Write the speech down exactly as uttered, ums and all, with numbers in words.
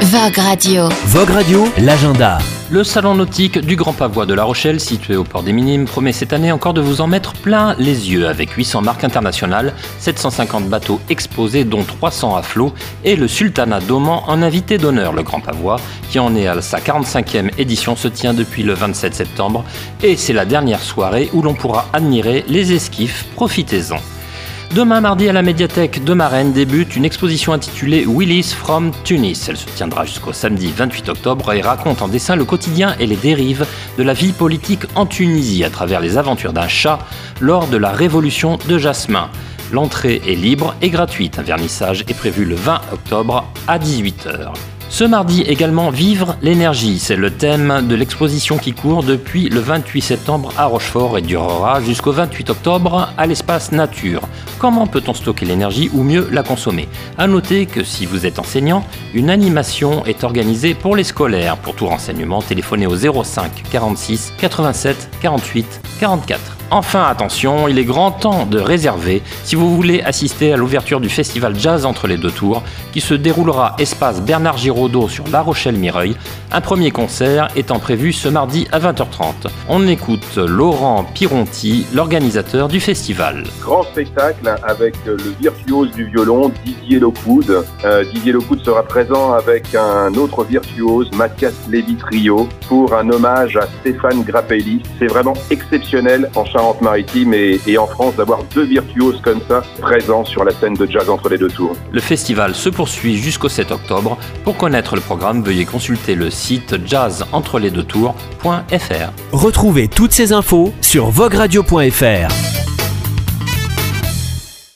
Vogue Radio. Vogue Radio, l'agenda. Le salon nautique du Grand Pavois de La Rochelle, situé au port des Minimes, promet cette année encore de vous en mettre plein les yeux avec huit cents marques internationales, sept cent cinquante bateaux exposés dont trois cents à flot et le Sultanat d'Oman en invité d'honneur. Le Grand Pavois, qui en est à sa quarante-cinquième édition, se tient depuis le vingt-sept septembre et c'est la dernière soirée où l'on pourra admirer les esquifs. Profitez-en. Demain mardi à la médiathèque de Marennes débute une exposition intitulée Willis from Tunis. Elle se tiendra jusqu'au samedi vingt-huit octobre et raconte en dessin le quotidien et les dérives de la vie politique en Tunisie à travers les aventures d'un chat lors de la révolution de Jasmin. L'entrée est libre et gratuite. Un vernissage est prévu le vingt octobre à dix-huit heures. Ce mardi également, vivre l'énergie, c'est le thème de l'exposition qui court depuis le vingt-huit septembre à Rochefort et durera jusqu'au vingt-huit octobre à l'espace nature. Comment peut-on stocker l'énergie ou mieux la consommer ? À noter que si vous êtes enseignant, une animation est organisée pour les scolaires. Pour tout renseignement, téléphonez au zéro cinq quarante-six quatre-vingt-sept quarante-huit quarante-quatre. Enfin, attention, il est grand temps de réserver si vous voulez assister à l'ouverture du festival Jazz entre les deux tours qui se déroulera espace Bernard Giraudot sur La Rochelle-Mireuil. Un premier concert étant prévu ce mardi à vingt heures trente. On écoute Laurent Pironti, l'organisateur du festival. Grand spectacle avec le virtuose du violon Didier Lockwood. Euh, Didier Lockwood sera présent avec un autre virtuose, Mathias Lévy-Trio, pour un hommage à Stéphane Grappelli. C'est vraiment exceptionnel en Charente-Maritime et, et en France d'avoir deux virtuoses comme ça présents sur la scène de jazz entre les deux tours. Le festival se poursuit jusqu'au sept octobre. Pour connaître le programme, veuillez consulter le site jazz entre les deux tours point f r. Retrouvez toutes ces infos sur vogue radio point f r.